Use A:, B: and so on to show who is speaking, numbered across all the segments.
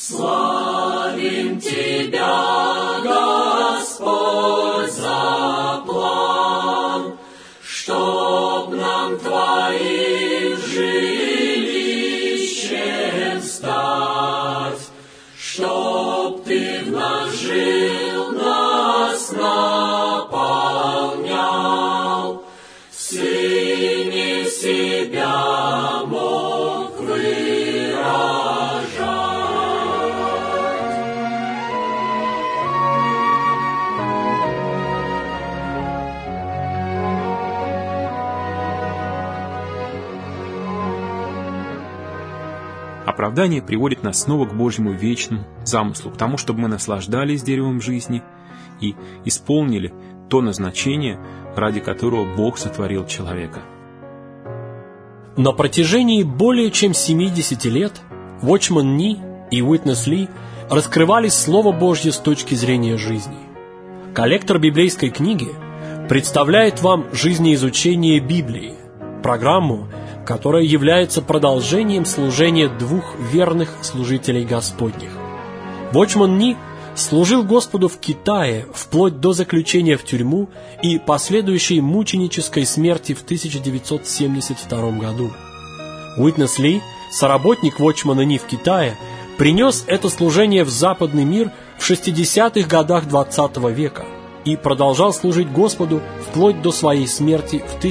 A: Славим Тебя, Господь, за план, чтоб нам Твоим жилищем стать, чтоб Ты в нас жил, нас наполнял, в Сыне себя мог выражать.
B: Оправдание приводит нас снова к Божьему вечному замыслу, к тому, чтобы мы наслаждались деревом жизни и исполнили то назначение, ради которого Бог сотворил человека.
C: На протяжении более чем 70 лет Watchman Nee и Witness Lee раскрывали Слово Божье с точки зрения жизни. Коллектор библейской книги представляет вам жизнеизучение Библии, программу, которая является продолжением служения двух верных служителей Господних. Watchman Nee служил Господу в Китае вплоть до заключения в тюрьму и последующей мученической смерти в 1972 году. Witness Lee, соработник Watchman Nee в Китае, принес это служение в западный мир в 60-х годах XX века и продолжал служить Господу вплоть до своей смерти в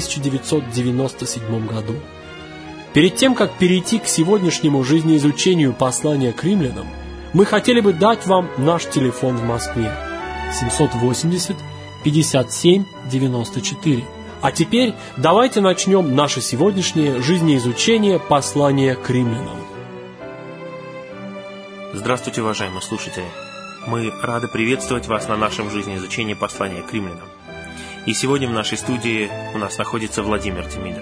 C: 1997 году. Перед тем, как перейти к сегодняшнему жизнеизучению послания к римлянам, мы хотели бы дать вам наш телефон в Москве 780 57 94. А теперь давайте начнем наше сегодняшнее жизнеизучение послания к римлянам.
D: Здравствуйте, уважаемые слушатели! Мы рады приветствовать вас на нашем жизнеизучении послания к римлянам. И сегодня в нашей студии у нас находится Владимир Демидов.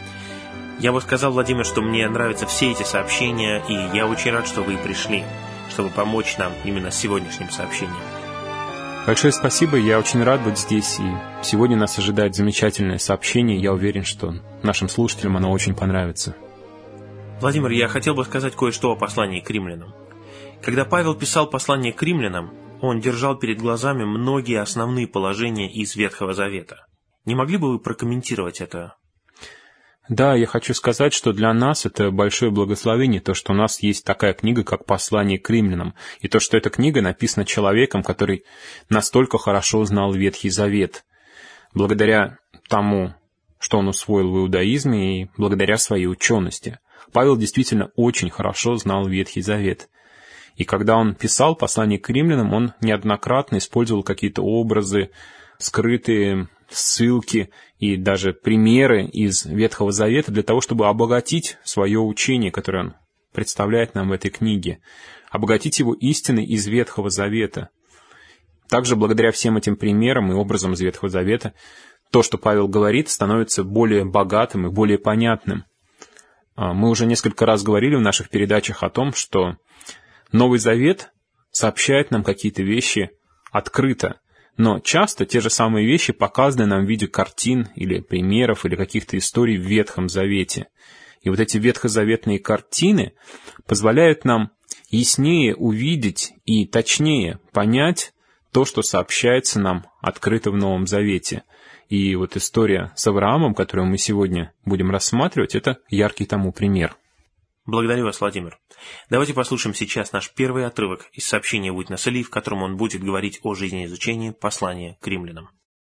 D: Я бы сказал, Владимир, что мне нравятся все эти сообщения, и я очень рад, что вы пришли, чтобы помочь нам именно с сегодняшним сообщением.
B: Большое спасибо, я очень рад быть здесь, и сегодня нас ожидает замечательное сообщение, я уверен, что нашим слушателям оно очень понравится.
D: Владимир, я хотел бы сказать кое-что о послании к римлянам. Когда Павел писал послание к римлянам, он держал перед глазами многие основные положения из Ветхого Завета. Не могли бы вы прокомментировать это?
B: Да, я хочу сказать, что для нас это большое благословение, то, что у нас есть такая книга, как «Послание к римлянам», и то, что эта книга написана человеком, который настолько хорошо знал Ветхий Завет, благодаря тому, что он усвоил в иудаизме, и благодаря своей учености. Павел действительно очень хорошо знал Ветхий Завет. И когда он писал «Послание к римлянам», он неоднократно использовал какие-то образы, скрытые ссылки и даже примеры из Ветхого Завета для того, чтобы обогатить свое учение, которое он представляет нам в этой книге, обогатить его истиной из Ветхого Завета. Также благодаря всем этим примерам и образам из Ветхого Завета то, что Павел говорит, становится более богатым и более понятным. Мы уже несколько раз говорили в наших передачах о том, что Новый Завет сообщает нам какие-то вещи открыто, но часто те же самые вещи показаны нам в виде картин или примеров или каких-то историй в Ветхом Завете. И вот эти ветхозаветные картины позволяют нам яснее увидеть и точнее понять то, что сообщается нам открыто в Новом Завете. И вот история с Авраамом, которую мы сегодня будем рассматривать, это яркий тому пример.
D: Благодарю вас, Владимир. Давайте послушаем сейчас наш первый отрывок из сообщения Witness Lee, в котором он будет говорить о жизнеизучении послания к римлянам.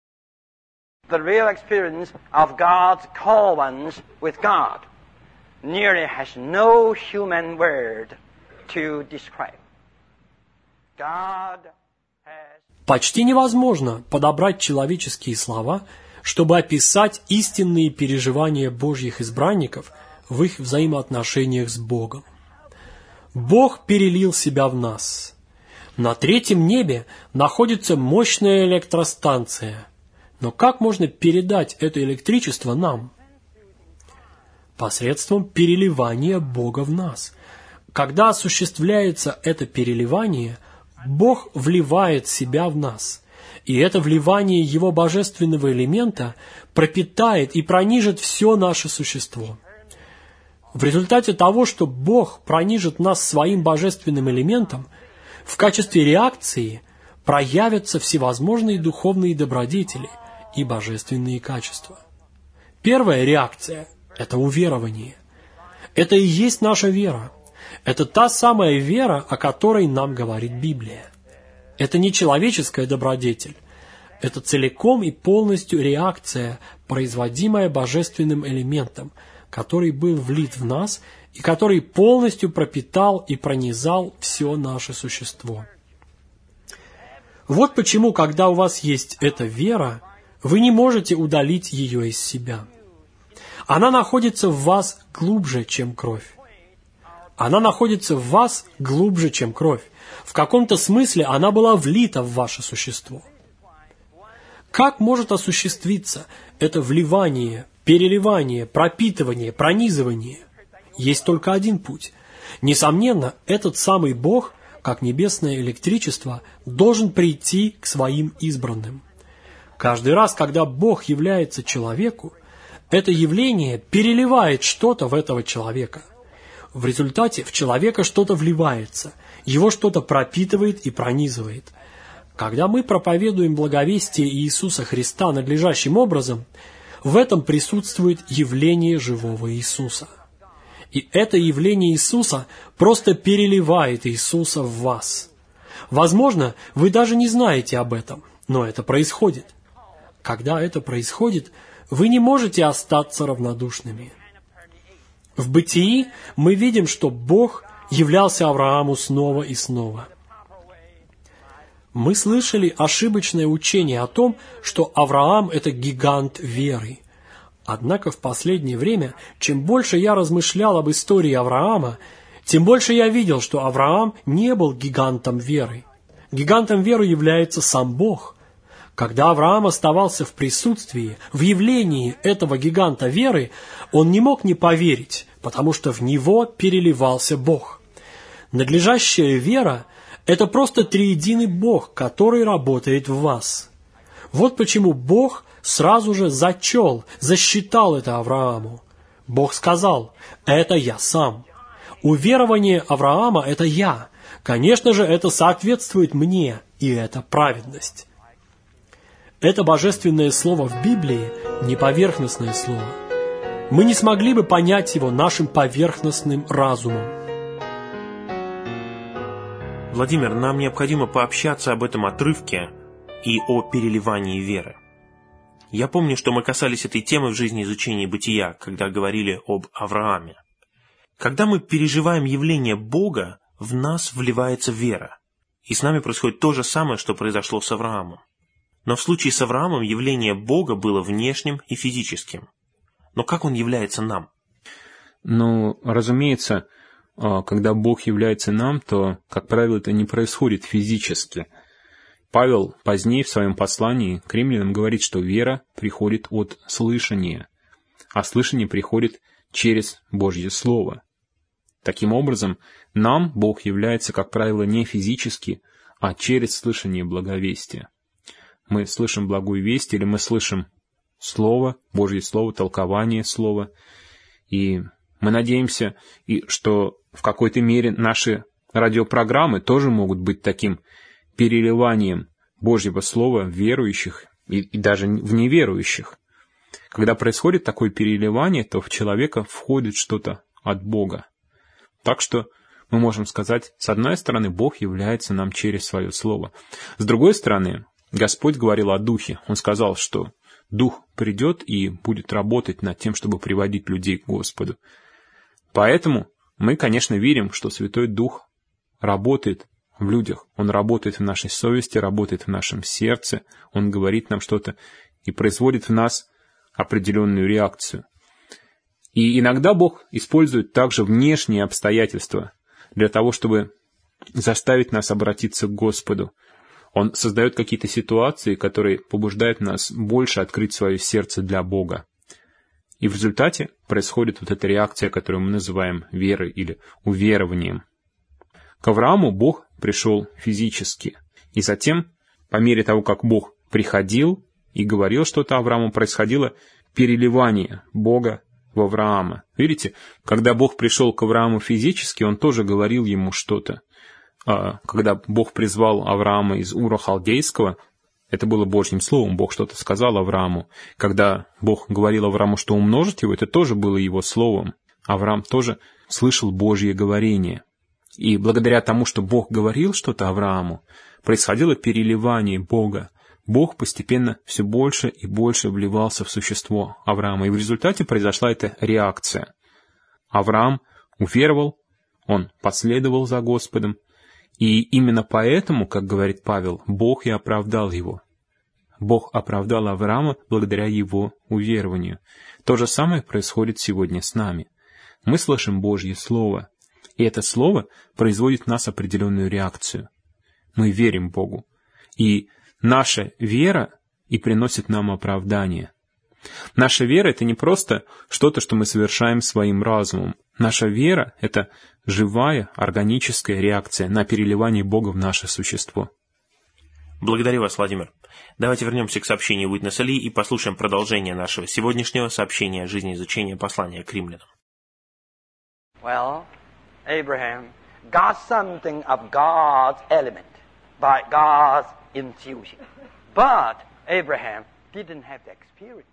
E: The real experience of God's called ones with God nearly has no human word to describe. God has...
C: Почти невозможно подобрать человеческие слова, чтобы описать истинные переживания Божьих избранников в их взаимоотношениях с Богом. Бог перелил себя в нас. На третьем небе находится мощная электростанция. Но как можно передать это электричество нам? Посредством переливания Бога в нас. Когда осуществляется это переливание, Бог вливает себя в нас. И это вливание Его божественного элемента пропитает и пронижит все наше существо. В результате того, что Бог пронижит нас своим божественным элементом, в качестве реакции проявятся всевозможные духовные добродетели и божественные качества. Первая реакция – это уверование. Это и есть наша вера. Это та самая вера, о которой нам говорит Библия. Это не человеческая добродетель. Это целиком и полностью реакция, производимая божественным элементом, который был влит в нас и который полностью пропитал и пронизал все наше существо. Вот почему, когда у вас есть эта вера, вы не можете удалить ее из себя. Она находится в вас глубже, чем кровь. Она находится в вас глубже, чем кровь. В каком-то смысле она была влита в ваше существо. Как может осуществиться это вливание, переливание, пропитывание, пронизывание? Есть только один путь. Несомненно, этот самый Бог, как небесное электричество, должен прийти к своим избранным. Каждый раз, когда Бог является человеку, это явление переливает что-то в этого человека. В результате в человека что-то вливается, его что-то пропитывает и пронизывает. Когда мы проповедуем благовестие Иисуса Христа надлежащим образом, в этом присутствует явление живого Иисуса. И это явление Иисуса просто переливает Иисуса в вас. Возможно, вы даже не знаете об этом, но это происходит. Когда это происходит, вы не можете остаться равнодушными. В Бытии мы видим, что Бог являлся Аврааму снова и снова. Мы слышали ошибочное учение о том, что Авраам – это гигант веры. Однако в последнее время, чем больше я размышлял об истории Авраама, тем больше я видел, что Авраам не был гигантом веры. Гигантом веры является сам Бог. Когда Авраам оставался в присутствии, в явлении этого гиганта веры, он не мог не поверить, потому что в него переливался Бог. Надлежащая вера – это просто триединый Бог, который работает в вас. Вот почему Бог сразу же засчитал это Аврааму. Бог сказал: «Это я сам». Уверование Авраама – это я. Конечно же, это соответствует мне, и это праведность. Это божественное слово в Библии не поверхностное слово. Мы не смогли бы понять его нашим поверхностным разумом.
D: Владимир, нам необходимо пообщаться об этом отрывке и о переливании веры. Я помню, что мы касались этой темы в жизни изучения бытия, когда говорили об Аврааме. Когда мы переживаем явление Бога, в нас вливается вера. И с нами происходит то же самое, что произошло с Авраамом. Но в случае с Авраамом явление Бога было внешним и физическим. Но как Он является нам?
B: Ну, разумеется, когда Бог является нам, то, как правило, это не происходит физически. Павел позднее в своем послании к римлянам говорит, что вера приходит от слышания, а слышание приходит через Божье Слово. Таким образом, нам Бог является, как правило, не физически, а через слышание благовестия. Мы слышим благую весть, или мы слышим Слово, Божье Слово, толкование Слова, и мы надеемся, что в какой-то мере наши радиопрограммы тоже могут быть таким переливанием Божьего Слова в верующих и даже в неверующих. Когда происходит такое переливание, то в человека входит что-то от Бога. Так что мы можем сказать, с одной стороны, Бог является нам через свое Слово. С другой стороны, Господь говорил о Духе. Он сказал, что Дух придет и будет работать над тем, чтобы приводить людей к Господу. Поэтому мы, конечно, верим, что Святой Дух работает в людях. Он работает в нашей совести, работает в нашем сердце. Он говорит нам что-то и производит в нас определенную реакцию. И иногда Бог использует также внешние обстоятельства для того, чтобы заставить нас обратиться к Господу. Он создает какие-то ситуации, которые побуждают нас больше открыть свое сердце для Бога. И в результате происходит вот эта реакция, которую мы называем верой или уверованием. К Аврааму Бог пришел физически. И затем, по мере того, как Бог приходил и говорил что-то Аврааму, происходило переливание Бога в Авраама. Видите, когда Бог пришел к Аврааму физически, Он тоже говорил ему что-то. Когда Бог призвал Авраама из Ура Халдейского, это было Божьим словом, Бог что-то сказал Аврааму. Когда Бог говорил Аврааму, что умножить его, это тоже было его словом. Авраам тоже слышал Божье говорение. И благодаря тому, что Бог говорил что-то Аврааму, происходило переливание Бога. Бог постепенно все больше и больше вливался в существо Авраама, и в результате произошла эта реакция. Авраам уверовал, он последовал за Господом, и именно поэтому, как говорит Павел, Бог и оправдал его. Бог оправдал Авраама благодаря его уверованию. То же самое происходит сегодня с нами. Мы слышим Божье Слово, и это Слово производит в нас определенную реакцию. Мы верим Богу, и наша вера и приносит нам оправдание. Наша вера — это не просто что-то, что мы совершаем своим разумом. Наша вера — это живая, органическая реакция на переливание Бога в наше существо.
D: Благодарю вас, Владимир. Давайте вернемся к сообщению Уитнеса Ли и послушаем продолжение нашего сегодняшнего сообщения о жизнеизучения послания к римлянам.
E: Well, Abraham got something of God's element by God's infusion. But Abraham didn't have the experience.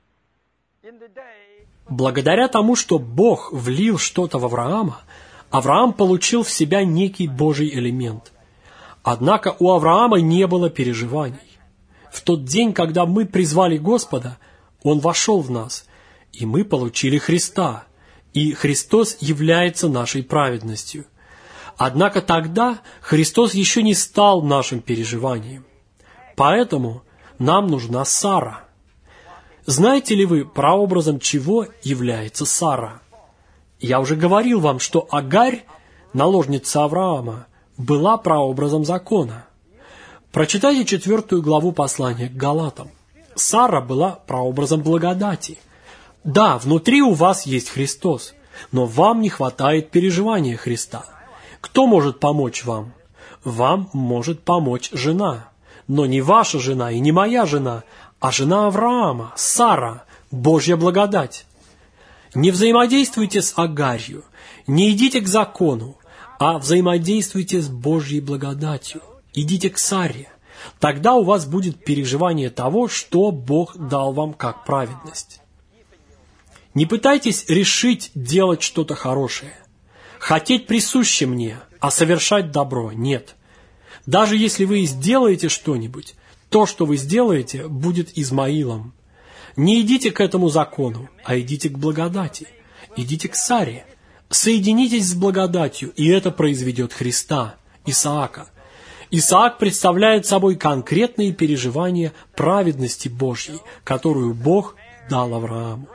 C: Благодаря тому, что Бог влил что-то в Авраама, Авраам получил в себя некий Божий элемент. Однако у Авраама не было переживаний. В тот день, когда мы призвали Господа, Он вошел в нас, и мы получили Христа, и Христос является нашей праведностью. Однако тогда Христос еще не стал нашим переживанием. Поэтому нам нужна Сара. Знаете ли вы, прообразом чего является Сара? Я уже говорил вам, что Агарь, наложница Авраама, была прообразом закона. Прочитайте 4 главу послания к Галатам. Сара была прообразом благодати. Да, внутри у вас есть Христос, но вам не хватает переживания Христа. Кто может помочь вам? Вам может помочь жена. Но не ваша жена и не моя жена, а жена Авраама, Сара, Божья благодать. Не взаимодействуйте с Агарью, не идите к закону, а взаимодействуйте с Божьей благодатью. Идите к Саре. Тогда у вас будет переживание того, что Бог дал вам как праведность. Не пытайтесь решить делать что-то хорошее. Хотеть присуще мне, а совершать добро нет. Даже если вы сделаете что-нибудь, то, что вы сделаете, будет Измаилом. Не идите к этому закону, а идите к благодати. Идите к Саре. Соединитесь с благодатью, и это произведет Христа, Исаака. Исаак представляет собой конкретные переживания праведности Божьей, которую Бог дал Аврааму.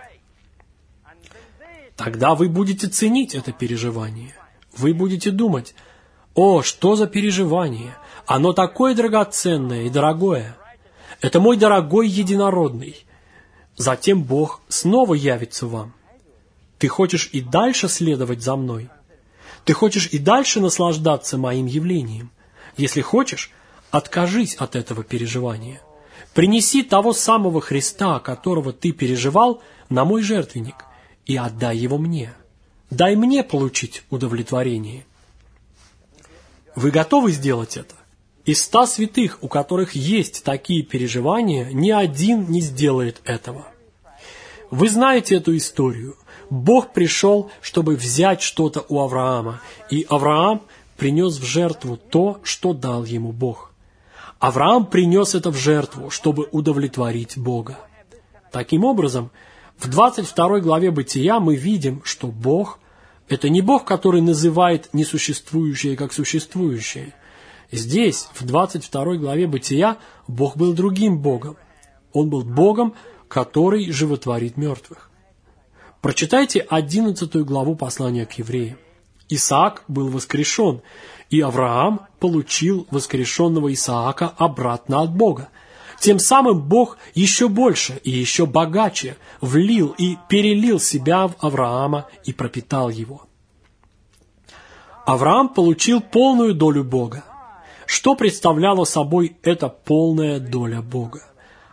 C: Тогда вы будете ценить это переживание. Вы будете думать: «О, что за переживание! Оно такое драгоценное и дорогое! Это мой дорогой единородный!» Затем Бог снова явится вам. Ты хочешь и дальше следовать за мной? Ты хочешь и дальше наслаждаться моим явлением? Если хочешь, откажись от этого переживания. Принеси того самого Христа, которого ты переживал, на мой жертвенник, и отдай его мне. Дай мне получить удовлетворение. Вы готовы сделать это? Из 100 святых, у которых есть такие переживания, ни один не сделает этого. Вы знаете эту историю. Бог пришел, чтобы взять что-то у Авраама, и Авраам принес в жертву то, что дал ему Бог. Авраам принес это в жертву, чтобы удовлетворить Бога. Таким образом, в 22 главе Бытия мы видим, что Бог – это не Бог, который называет несуществующее как существующее. Здесь, в 22 главе Бытия, Бог был другим Богом. Он был Богом, который животворит мертвых. Прочитайте 11 главу послания к евреям. Исаак был воскрешен, и Авраам получил воскрешенного Исаака обратно от Бога. Тем самым Бог еще больше и еще богаче влил и перелил себя в Авраама и пропитал его. Авраам получил полную долю Бога. Что представляла собой эта полная доля Бога?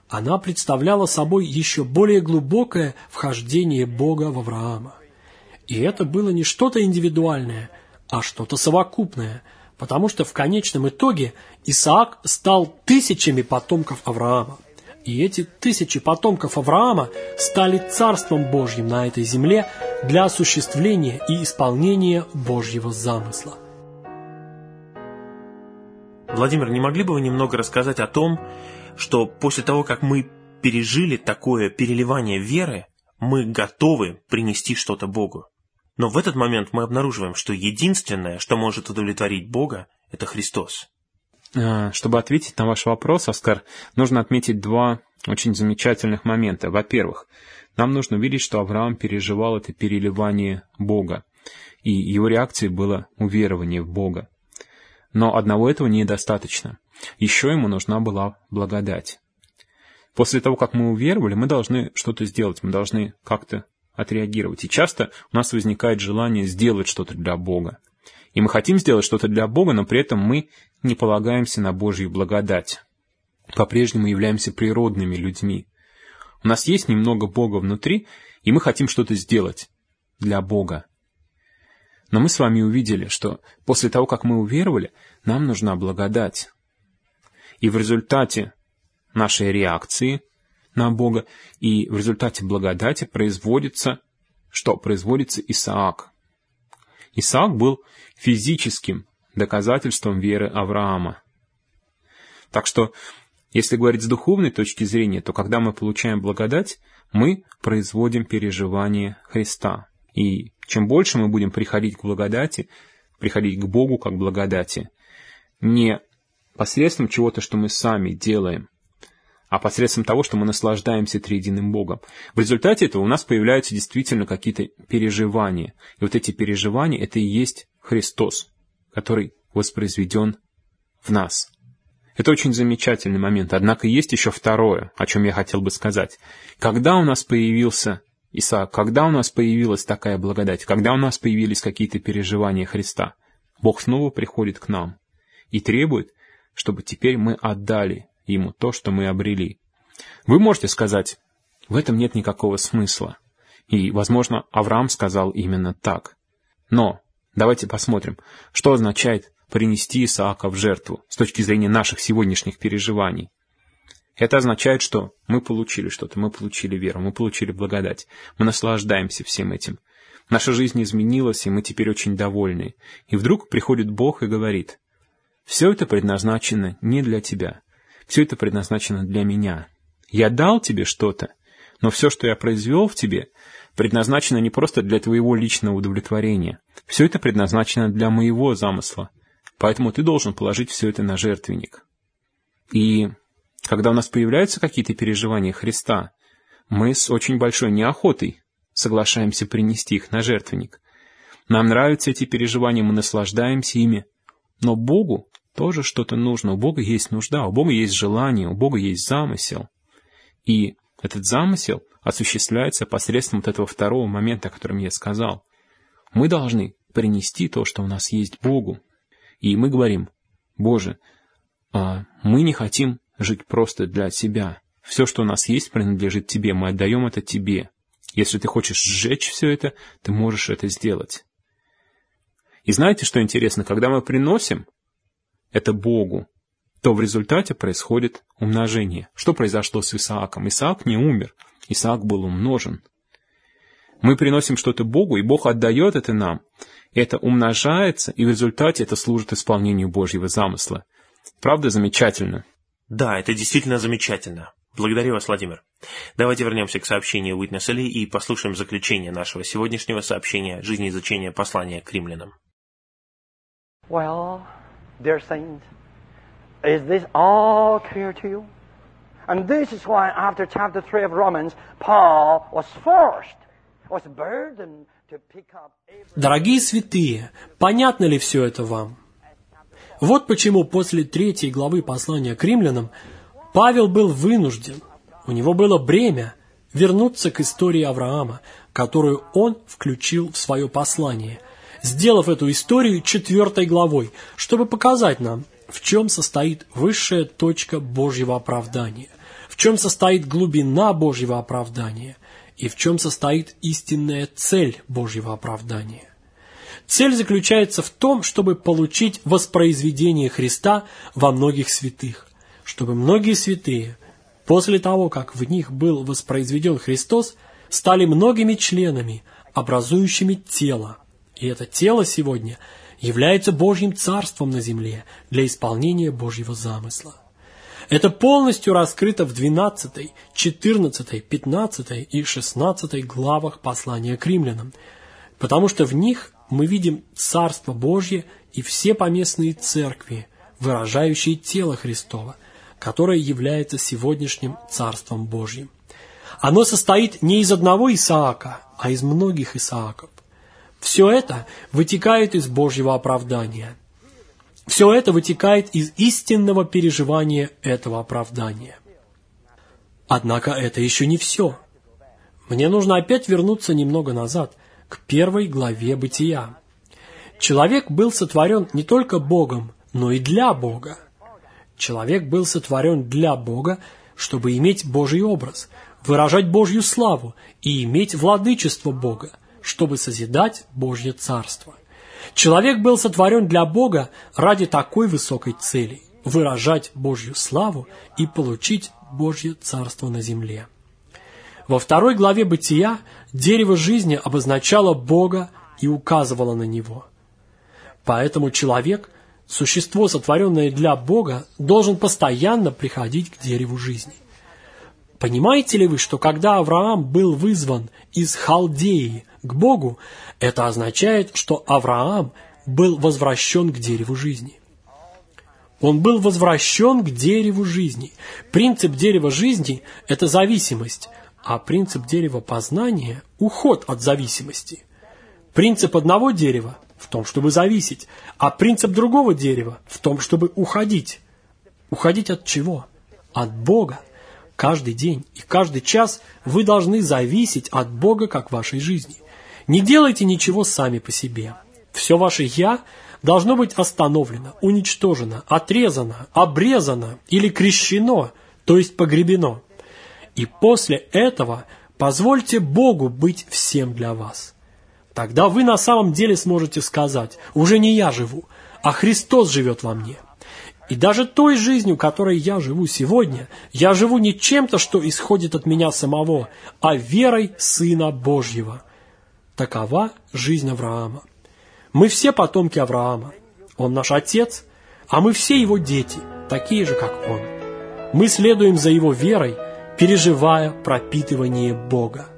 C: она представляла собой еще более глубокое вхождение Бога в Авраама. И это было не что-то индивидуальное, а что-то совокупное, потому что в конечном итоге Исаак стал тысячами потомков Авраама. И эти тысячи потомков Авраама стали Царством Божьим на этой земле для осуществления и исполнения Божьего замысла.
D: Владимир, не могли бы вы немного рассказать о том, что после того, как мы пережили такое переливание веры, мы готовы принести что-то Богу? Но в этот момент мы обнаруживаем, что единственное, что может удовлетворить Бога, это Христос.
B: Чтобы ответить на ваш вопрос, Оскар, нужно отметить два очень замечательных момента. Во-первых, нам нужно увидеть, что Авраам переживал это переливание Бога, и его реакцией было уверование в Бога. Но одного этого недостаточно. Еще ему нужна была благодать. После того, как мы уверовали, мы должны что-то сделать, мы должны как-то отреагировать. И часто у нас возникает желание сделать что-то для Бога. И мы хотим сделать что-то для Бога, но при этом мы не полагаемся на Божью благодать. По-прежнему являемся природными людьми. У нас есть немного Бога внутри, и мы хотим что-то сделать для Бога. Но мы с вами увидели, что после того, как мы уверовали, нам нужна благодать. И в результате нашей реакции на Бога и в результате благодати производится, что? Производится Исаак. Исаак был физическим доказательством веры Авраама. Так что, если говорить с духовной точки зрения, то когда мы получаем благодать, мы производим переживание Христа. И чем больше мы будем приходить к благодати, приходить к Богу как благодати, не посредством чего-то, что мы сами делаем, а посредством того, что мы наслаждаемся триединым Богом. В результате этого у нас появляются действительно какие-то переживания. И вот эти переживания — это и есть Христос, который воспроизведен в нас. Это очень замечательный момент. Однако есть еще второе, о чем я хотел бы сказать. Когда у нас появился Исаак, когда у нас появилась такая благодать, когда у нас появились какие-то переживания Христа, Бог снова приходит к нам и требует, чтобы теперь мы отдали Ему то, что мы обрели. Вы можете сказать, в этом нет никакого смысла. И, возможно, Авраам сказал именно так. Но давайте посмотрим, что означает принести Исаака в жертву с точки зрения наших сегодняшних переживаний. Это означает, что мы получили что-то, мы получили веру, мы получили благодать, мы наслаждаемся всем этим. Наша жизнь изменилась, и мы теперь очень довольны. И вдруг приходит Бог и говорит, все это предназначено не для тебя. Все это предназначено для меня. Я дал тебе что-то, но все, что я произвел в тебе, предназначено не просто для твоего личного удовлетворения. Все это предназначено для моего замысла. Поэтому ты должен положить все это на жертвенник. И когда у нас появляются какие-то переживания Христа, мы с очень большой неохотой соглашаемся принести их на жертвенник. Нам нравятся эти переживания, мы наслаждаемся ими, но Богу тоже что-то нужно. У Бога есть нужда, у Бога есть желание, у Бога есть замысел. И этот замысел осуществляется посредством вот этого второго момента, о котором я сказал. Мы должны принести то, что у нас есть, Богу. И мы говорим, Боже, мы не хотим жить просто для себя. Все, что у нас есть, принадлежит Тебе, мы отдаем это Тебе. Если ты хочешь сжечь все это, ты можешь это сделать. И знаете, что интересно? Когда мы приносим это Богу, то в результате происходит умножение. Что произошло с Исааком? Исаак не умер, Исаак был умножен. Мы приносим что-то Богу, и Бог отдает это нам. Это умножается, и в результате это служит исполнению Божьего замысла. Правда, замечательно?
D: Да, это действительно замечательно. Благодарю вас, Владимир. Давайте вернемся к сообщению Witness Lee и послушаем заключение нашего сегодняшнего сообщения «Жизнеизучение послания к римлянам».
E: Well, dear saints, is this all clear to you? And this is why after chapter 3 of Romans, Paul was burdened to pick up...
C: Дорогие святые, понятно ли все это вам? Вот почему после 3 главы послания к римлянам Павел был вынужден, у него было бремя, вернуться к истории Авраама, которую он включил в свое послание, сделав эту историю 4 главой, чтобы показать нам, в чем состоит высшая точка Божьего оправдания, в чем состоит глубина Божьего оправдания и в чем состоит истинная цель Божьего оправдания. Цель заключается в том, чтобы получить воспроизведение Христа во многих святых, чтобы многие святые, после того, как в них был воспроизведен Христос, стали многими членами, образующими тело. И это тело сегодня является Божьим царством на земле для исполнения Божьего замысла. Это полностью раскрыто в 12, 14, 15 и 16 главах послания к римлянам, потому что в них мы видим Царство Божье и все поместные церкви, выражающие тело Христово, которое является сегодняшним Царством Божьим. Оно состоит не из одного Исаака, а из многих Исааков. Все это вытекает из Божьего оправдания. Все это вытекает из истинного переживания этого оправдания. Однако это еще не все. Мне нужно опять вернуться немного назад, к 1 главе Бытия. Человек был сотворен не только Богом, но и для Бога. Человек был сотворен для Бога, чтобы иметь Божий образ, выражать Божью славу и иметь владычество Бога, чтобы созидать Божье царство. Человек был сотворен для Бога ради такой высокой цели – выражать Божью славу и получить Божье царство на земле. Во 2 главе Бытия дерево жизни обозначало Бога и указывало на Него. Поэтому человек, существо, сотворенное для Бога, должен постоянно приходить к дереву жизни. Понимаете ли вы, что когда Авраам был вызван из Халдеи к Богу, это означает, что Авраам был возвращен к дереву жизни? Он был возвращен к дереву жизни. Принцип дерева жизни – это зависимость, а принцип дерева познания – уход от зависимости. Принцип одного дерева в том, чтобы зависеть, а принцип другого дерева в том, чтобы уходить. Уходить от чего? От Бога. Каждый день и каждый час вы должны зависеть от Бога, как в вашей жизни. Не делайте ничего сами по себе. Все ваше «я» должно быть остановлено, уничтожено, отрезано, обрезано или крещено, то есть погребено. И после этого позвольте Богу быть всем для вас. Тогда вы на самом деле сможете сказать: «Уже не я живу, а Христос живет во мне». И даже той жизнью, которой я живу сегодня, я живу не чем-то, что исходит от меня самого, а верой Сына Божьего. Такова жизнь Авраама. Мы все потомки Авраама. Он наш отец, а мы все его дети, такие же, как он. Мы следуем за его верой, переживая пропитывание Бога.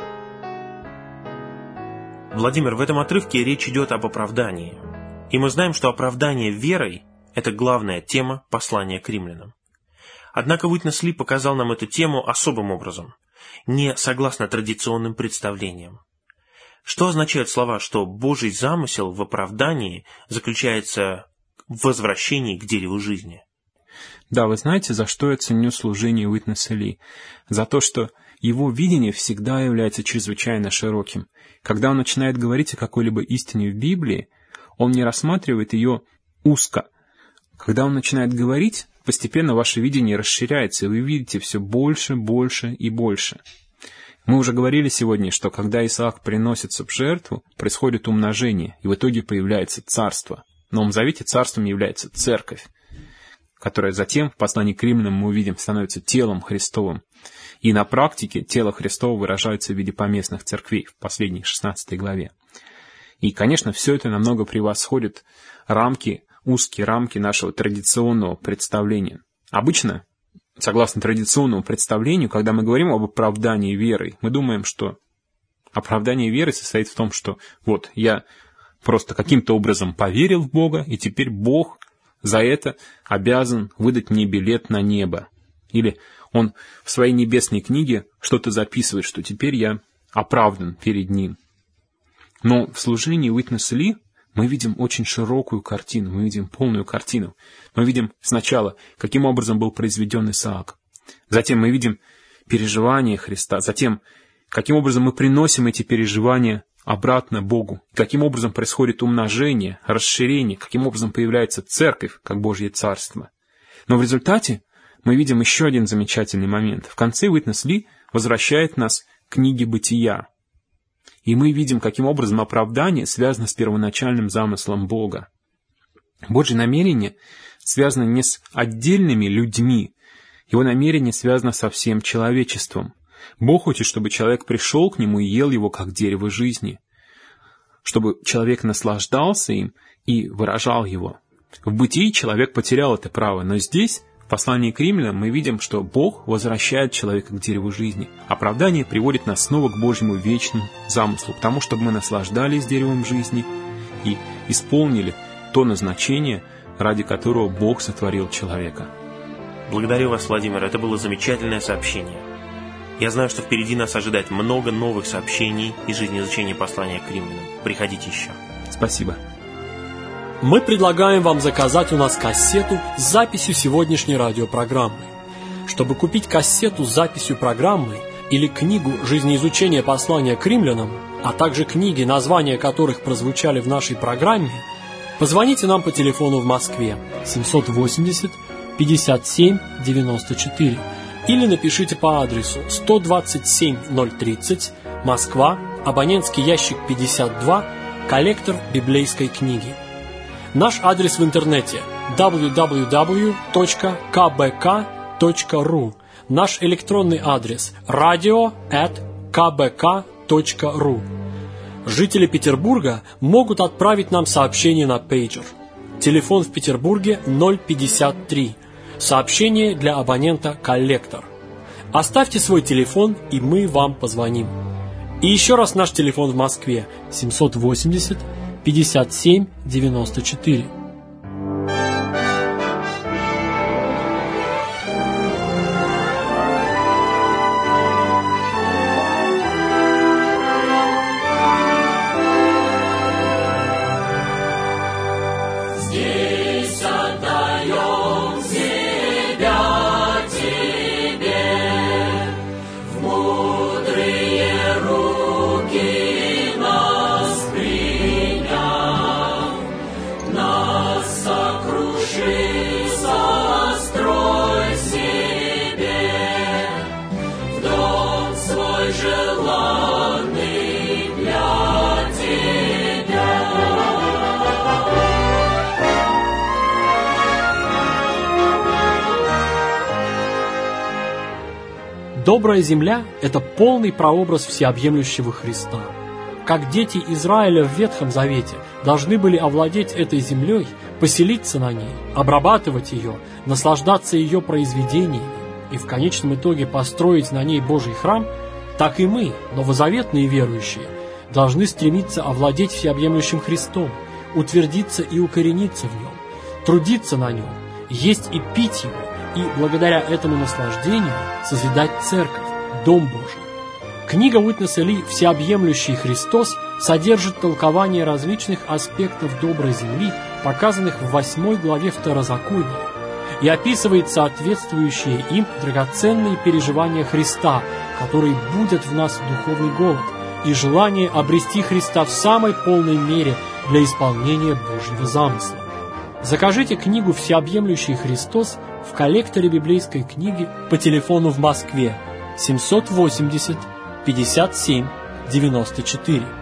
D: Владимир, в этом отрывке речь идет об оправдании. И мы знаем, что оправдание верой – это главная тема послания к римлянам. Однако Уитнес Ли показал нам эту тему особым образом, не согласно традиционным представлениям. Что означают слова, что Божий замысел в оправдании заключается в возвращении к дереву жизни?
B: Да, вы знаете, за что я ценю служение Уитнеса Ли? За то, что его видение всегда является чрезвычайно широким. Когда он начинает говорить о какой-либо истине в Библии, он не рассматривает ее узко. Когда он начинает говорить, постепенно ваше видение расширяется, и вы видите все больше, больше и больше. Мы уже говорили сегодня, что когда Исаак приносится в жертву, происходит умножение, и в итоге появляется царство. В Новом Завете царством является церковь, которая затем, в послании к римлянам мы увидим, становится телом Христовым. И на практике тело Христово выражается в виде поместных церквей в последней 16 главе. И, конечно, все это намного превосходит узкие рамки нашего традиционного представления. Обычно, согласно традиционному представлению, когда мы говорим об оправдании верой, мы думаем, что оправдание веры состоит в том, что вот я просто каким-то образом поверил в Бога, и теперь Бог за это обязан выдать мне билет на небо. Или он в своей небесной книге что-то записывает, что теперь я оправдан перед ним. Но в служении Уитнеса Ли мы видим очень широкую картину, мы видим полную картину. Мы видим сначала, каким образом был произведен Исаак. Затем мы видим переживания Христа. Затем, каким образом мы приносим эти переживания обратно Богу. Каким образом происходит умножение, расширение, каким образом появляется церковь, как Божье царство. Но в результате мы видим еще один замечательный момент. В конце Witness Lee возвращает нас к книге «Бытия». И мы видим, каким образом оправдание связано с первоначальным замыслом Бога. Божье намерение связано не с отдельными людьми, его намерение связано со всем человечеством. Бог хочет, чтобы человек пришел к нему и ел его, как дерево жизни, чтобы человек наслаждался им и выражал его. В Бытии человек потерял это право, но здесь, в послании к римлянам, мы видим, что Бог возвращает человека к дереву жизни. Оправдание приводит нас снова к Божьему вечному замыслу, к тому, чтобы мы наслаждались деревом жизни и исполнили то назначение, ради которого Бог сотворил человека.
D: Благодарю вас, Владимир, это было замечательное сообщение. Я знаю, что впереди нас ожидает много новых сообщений из жизнеизучения послания к римлянам. Приходите еще.
B: Спасибо.
C: Мы предлагаем вам заказать у нас кассету с записью сегодняшней радиопрограммы. Чтобы купить кассету с записью программы или книгу «Жизнеизучение послания к римлянам», а также книги, названия которых прозвучали в нашей программе, позвоните нам по телефону в Москве 780 57 94 или напишите по адресу 127 030, Москва, абонентский ящик 52, коллектор библейской книги. Наш адрес в интернете www.kbk.ru. Наш электронный адрес radio@kbk.ru. Жители Петербурга могут отправить нам сообщение на пейджер. Телефон в Петербурге 053. Сообщение для абонента «Коллектор». Оставьте свой телефон, и мы вам позвоним. И еще раз наш телефон в Москве 780 57 94.
A: Здесь отдаем себя Тебе, в мудрые руки нас приняв, нас сокруши, сострой себе, в дом свой желанный для Тебя.
C: Добрая земля – это полный прообраз всеобъемлющего Христа. Как дети Израиля в Ветхом Завете должны были овладеть этой землей, поселиться на ней, обрабатывать ее, наслаждаться ее произведениями и в конечном итоге построить на ней Божий храм, так и мы, новозаветные верующие, должны стремиться овладеть всеобъемлющим Христом, утвердиться и укорениться в нем, трудиться на нем, есть и пить его, и благодаря этому наслаждению созидать церковь, Дом Божий. Книга Уитнеса Ли «Всеобъемлющий Христос» содержит толкование различных аспектов доброй земли, показанных в 8 главе Второзакония, и описывает соответствующие им драгоценные переживания Христа, который будят в нас духовный голод и желание обрести Христа в самой полной мере для исполнения Божьего замысла. Закажите книгу «Всеобъемлющий Христос» в коллекторе библейской книги по телефону в Москве 780 57 94.